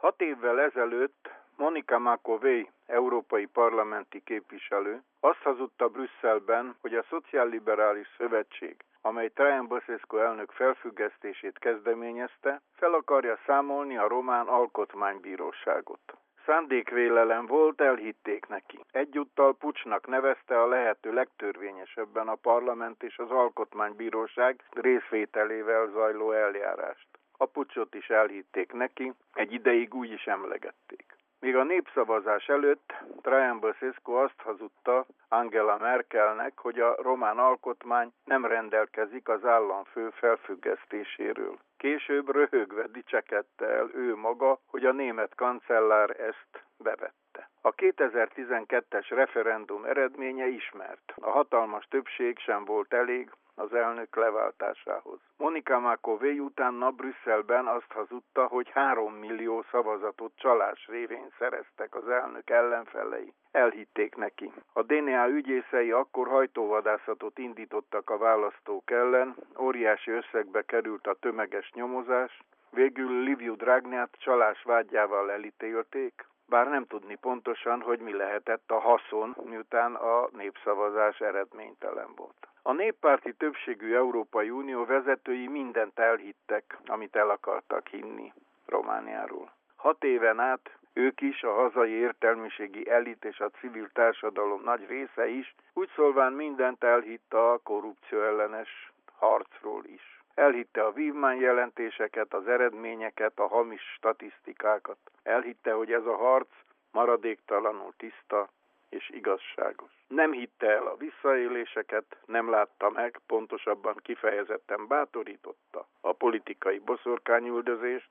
6 évvel ezelőtt Monica Macovei, európai parlamenti képviselő, azt hazudta Brüsszelben, hogy a Szociálliberális Szövetség, amely Traian Băsescu elnök felfüggesztését kezdeményezte, fel akarja számolni a román alkotmánybíróságot. Szándékvélelem volt, elhitték neki. Egyúttal puccsnak nevezte a lehető legtörvényesebben a parlament és az alkotmánybíróság részvételével zajló eljárást. A puccsot is elhitték neki, egy ideig úgy is emlegették. Míg a népszavazás előtt Traian Băsescu azt hazudta Angela Merkelnek, hogy a román alkotmány nem rendelkezik az államfő felfüggesztéséről. Később röhögve dicsekedte el ő maga, hogy a német kancellár ezt bevette. A 2012-es referendum eredménye ismert. A hatalmas többség sem volt elég az elnök leváltásához. Monica Macovei utána Brüsszelben azt hazudta, hogy 3 millió szavazatot csalás révén szereztek az elnök ellenfelei. Elhitték neki. A DNA ügyészei akkor hajtóvadászatot indítottak a választók ellen, óriási összegbe került a tömeges nyomozás, végül Liviu Dragnját csalás vádjával elítélték, bár nem tudni pontosan, hogy mi lehetett a haszon, miután a népszavazás eredménytelen volt. A néppárti többségű Európai Unió vezetői mindent elhittek, amit el akartak hinni Romániáról. 6 éven át ők is, a hazai értelmiségi elit és a civil társadalom nagy része is, úgy szólván mindent elhitt a korrupció ellenes harcról is. Elhitte a vívmányjelentéseket, az eredményeket, a hamis statisztikákat. Elhitte, hogy ez a harc maradéktalanul tiszta és igazságos. Nem hitte el a visszaéléseket, nem látta meg, pontosabban kifejezetten bátorította a politikai boszorkányüldözést,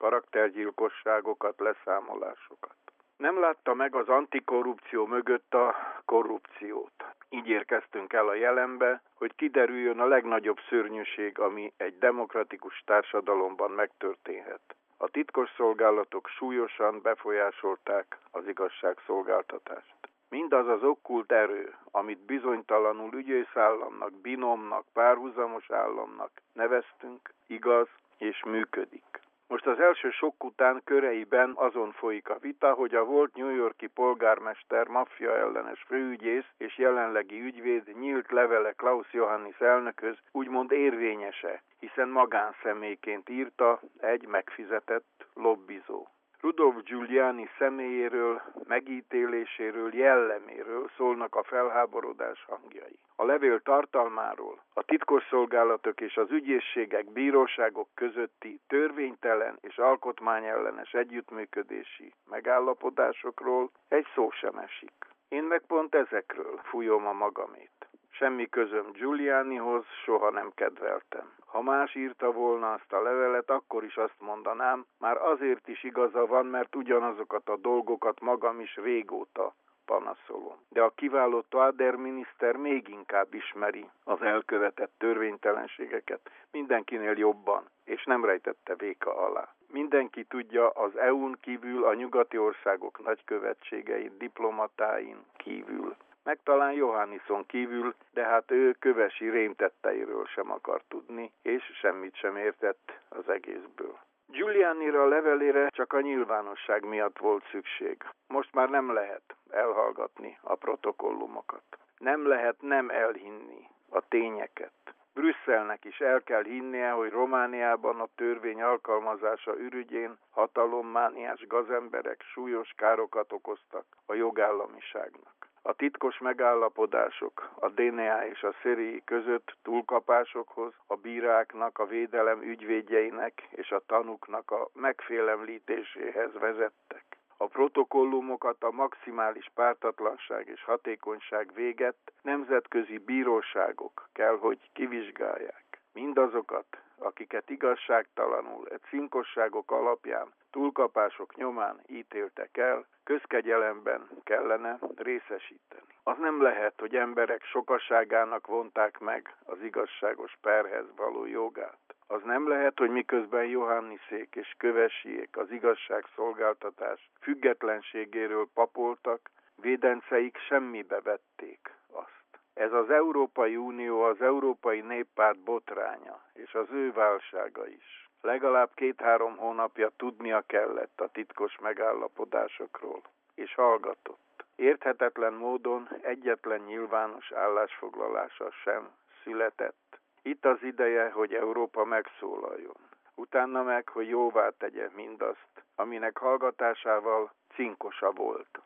karaktergyilkosságokat, leszámolásokat. Nem látta meg az antikorrupció mögött a korrupciót. Így érkeztünk el a jelenbe, hogy kiderüljön a legnagyobb szörnyűség, ami egy demokratikus társadalomban megtörténhet. A titkosszolgálatok súlyosan befolyásolták az igazságszolgáltatást. Mindaz az okkult erő, amit bizonytalanul ügyészállamnak, binomnak, párhuzamos államnak neveztünk, igaz és működik. Most az első sok után köreiben azon folyik a vita, hogy a volt New York-i polgármester, maffia ellenes főügyész és jelenlegi ügyvéd nyílt levele Klaus Johannis elnökhöz úgymond érvényese, hiszen magánszemélyként írta egy megfizetett lobbizó. Rudolph Giuliani személyéről, megítéléséről, jelleméről szólnak a felháborodás hangjai. A levél tartalmáról, a titkosszolgálatok és az ügyészségek, bíróságok közötti törvénytelen és alkotmányellenes együttműködési megállapodásokról egy szó sem esik. Én meg pont ezekről fújom a magamét. Semmi közöm Giulianihoz, soha nem kedveltem. Ha más írta volna azt a levelet, akkor is azt mondanám, már azért is igaza van, mert ugyanazokat a dolgokat magam is régóta panaszolom. De a kiváló Toader miniszter még inkább ismeri az elkövetett törvénytelenségeket, mindenkinél jobban, és nem rejtette véka alá. Mindenki tudja, az EU-n kívül, a nyugati országok nagykövetségein, diplomatáin kívül. Meg talán Johannison kívül, de hát ő kövesi rémtetteiről sem akar tudni, és semmit sem értett az egészből. Giulianira levelére csak a nyilvánosság miatt volt szükség. Most már nem lehet elhallgatni a protokollumokat. Nem lehet nem elhinni a tényeket. Brüsszelnek is el kell hinnie, hogy Romániában a törvény alkalmazása ürügyén hatalommániás gazemberek súlyos károkat okoztak a jogállamiságnak. A titkos megállapodások a DNA és a Szérii között túlkapásokhoz, a bíráknak, a védelem ügyvédjeinek és a tanúknak a megfélemlítéséhez vezettek. A protokollumokat a maximális pártatlanság és hatékonyság végett nemzetközi bíróságok kell, hogy kivizsgálják. Mindazokat, akiket igazságtalanul, cinkosságok alapján, túlkapások nyomán ítéltek el, közkegyelemben kellene részesíteni. Az nem lehet, hogy emberek sokaságának vonták meg az igazságos perhez való jogát. Az nem lehet, hogy miközben Johannisék és kövesiék az igazságszolgáltatás függetlenségéről papoltak, védenceik semmibe vették azt. Ez az Európai Unió, az Európai Néppárt botránya, és az ő válsága is. Legalább 2-3 hónapja tudnia kellett a titkos megállapodásokról, és hallgatott. Érthetetlen módon egyetlen nyilvános állásfoglalása sem született. Itt az ideje, hogy Európa megszólaljon. Utána meg, hogy jóvá tegye mindazt, aminek hallgatásával cinkosa volt.